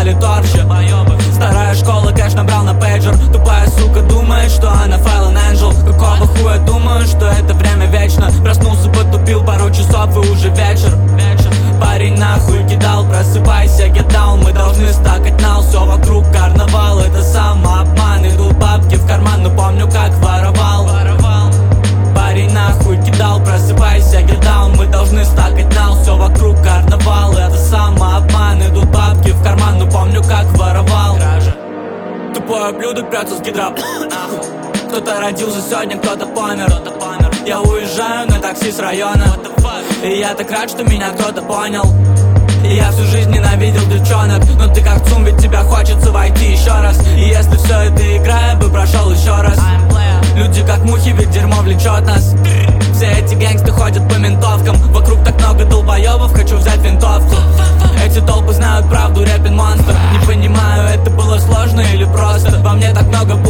стали торчи. Старая школа, кэш набрал на пейджер. Тупая сука думает, что она Fallen Angel. Какого хуя думаю, что это время вечно. Проснулся, потупил пару часов и уже вечер. Парень нахуй кидал, просыпайся, get down. Мы должны стакать нал, все вокруг карнавал. Это самообман, идут бабки в карман, но помню как воровал. Парень нахуй кидал, просыпайся, get down. Мы должны стакать нал, все вокруг карнавал. Это самообман, идут бабки в карман, но помню как воровал. Тупой ублюдок прется с гидра. Кто-то родился сегодня, кто-то помер. Я уезжаю на такси с района, и я так рад, что меня кто-то понял. И я всю жизнь ненавидел девчонок, но ты как ЦУМ, ведь тебя хочется войти еще раз. И если все это игра, я бы прошел еще раз. Люди как мухи, ведь дерьмо влечет нас. Все эти гэнгсты ходят по ментовкам. Вокруг так много долбоебов, хочу взять винтовку. Эти толпы знают правду, рэпин монстр. Не понимаю, это было сложно или просто. Во мне так много